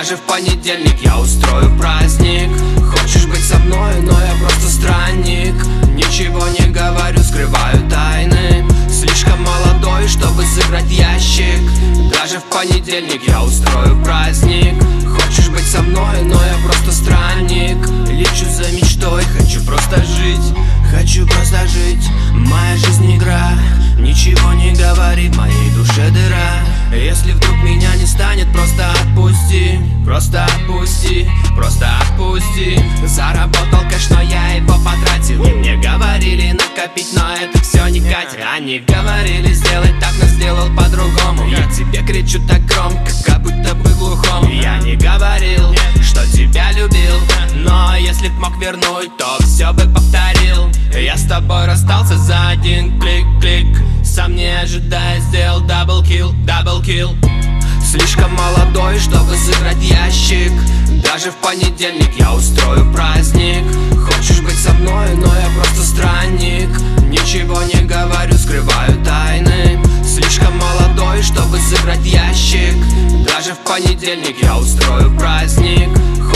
Даже в понедельник я устрою праздник. Хочешь быть со мной, но я просто странник. Ничего не говорю, скрываю тайны. Слишком молодой, чтобы сыграть ящик. Даже в понедельник я устрою праздник. Хочешь быть со мной, но я просто странник. Лечу за мечтой, хочу просто жить. Хочу просто жить, моя жизнь игра. Ничего не говори, в моей душе дыра. Если вдруг меня не станет, просто отпусти. Просто отпусти, просто отпусти. Заработал кэш, но я его потратил. И мне говорили накопить, но это все не катит. Они говорили сделать так, но сделал по-другому. Я тебе кричу так громко, как будто бы глухому. Я не говорил, что тебя любил, но если б мог вернуть, то все бы повторил. Я с тобой расстался за один клик-клик. Сам не ожидая сделал даблкил. Слишком молодой, чтобы сыграть ящик. Даже в понедельник я устрою праздник. Хочешь быть со мной, но я просто странник. Ничего не говорю, скрываю тайны. Слишком молодой, чтобы сыграть ящик. Даже в понедельник я устрою праздник.